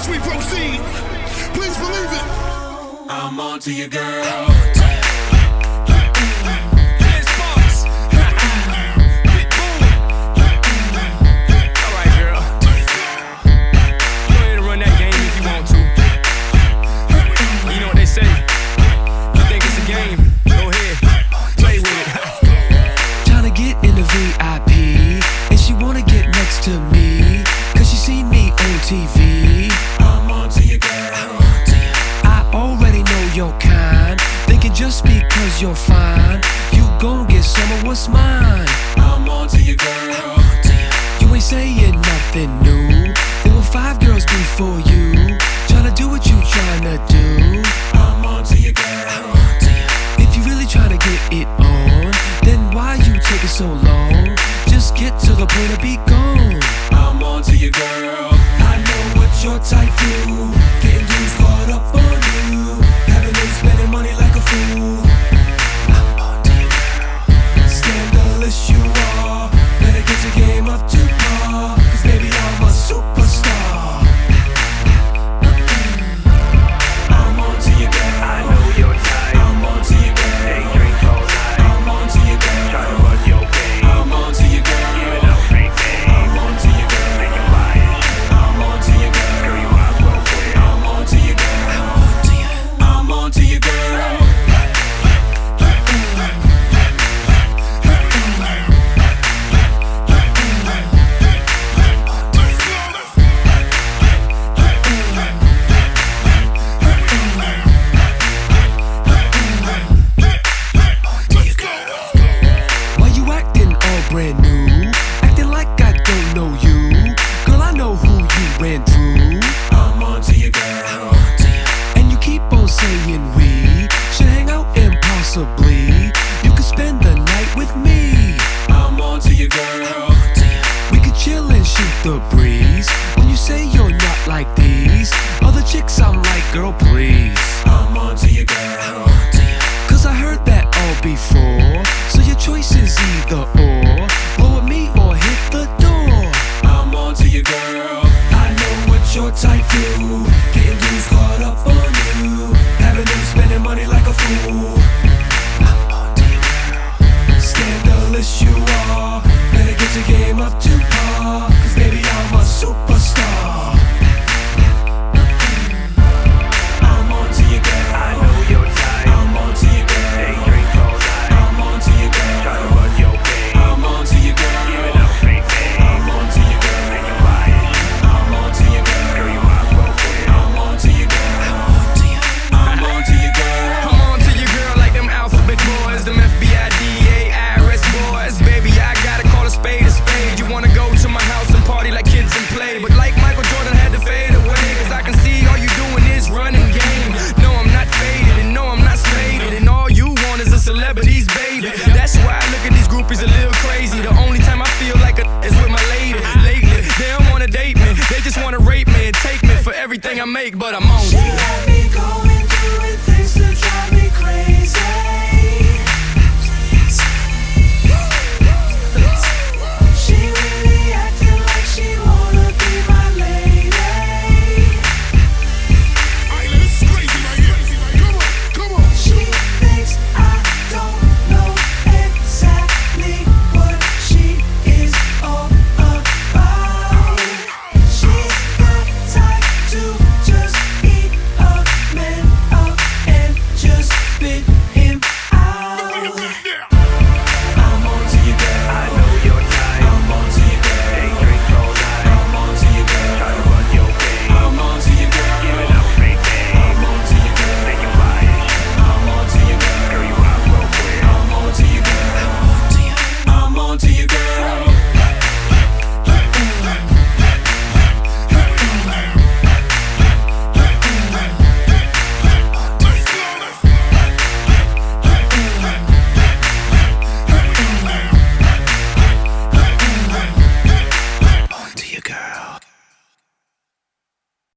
as we proceed. Please believe it. I'm on to you, girl. TV. I'm on to you, girl. I already know your kind. Thinking just because you're fine, you gon' get some of what's mine. I'm on to you, girl. You ain't saying nothing new. There were 5 girls before you, tryna do what you tryna do. I'm on to you, girl. If you really tryna get it on, then why you taking so long? Just get to the point and be gone. I'm on to you, girl. Your type do, getting dudes caught up on you, having them spending money like a fool. I'm on to you, girl. Scandalous you are, better get your game up to par, cause baby I'm a superstar. I'm on to you, girl. I know your type. I'm on to you, girl. They drink all night. I'm on to you, girl. Try to run your game. I'm on to you, girl. Give it up, fake name. I'm on to you, girl. Then you buy it. I'm on to you, girl. Girl, you might as well quit. I'm on to you, girl. I'm on to you, girl. Why you acting all brand new? Acting like I don't know you. Girl, I know who you ran through. I'm on to you, girl. And you keep on saying we should hang out and possibly you could spend the night with me. I'm on to you, girl. We could chill and shoot the breeze. When you say you're not like these other chicks, I'm like, girl, please. I'm on to you, girl. Cause I heard that all before. So your choice is either or. Roll with me or hit the door. I'm on to you, girl. I know what your type do. Getting dudes caught up on you, having them spending money like a fool. I'm on to you, girl. Scandalous you are, better get your game up to par, cause baby I'm a superstar. I'm on to you, girl. I know your type. I'm on to you, girl. They drink all night. I'm on to you, girl. Try to run your game. I'm on to you, girl. Give it up, fake name. I'm on to you, girl. Then you buy it. I'm on to you, girl. Girl, you might as well quit. I'm on to you, girl. I'm on to you, girl. I'm on to your girl like them alphabet boys, them FBI, DA, IRS boys. Baby, I gotta call a spade a spade. You wanna go to my house and party like kids and play, but like Michael Jordan had to fade away, cause I can see all you doing is running game. No, I'm not faded, and no, I'm not slated, and all you want is a celebrity's baby. That's why I look at these groupies a little crazy. The only time I feel like a is with my lady. Lately, they don't wanna date me, they just wanna rape me and take me for everything I make, but I'm on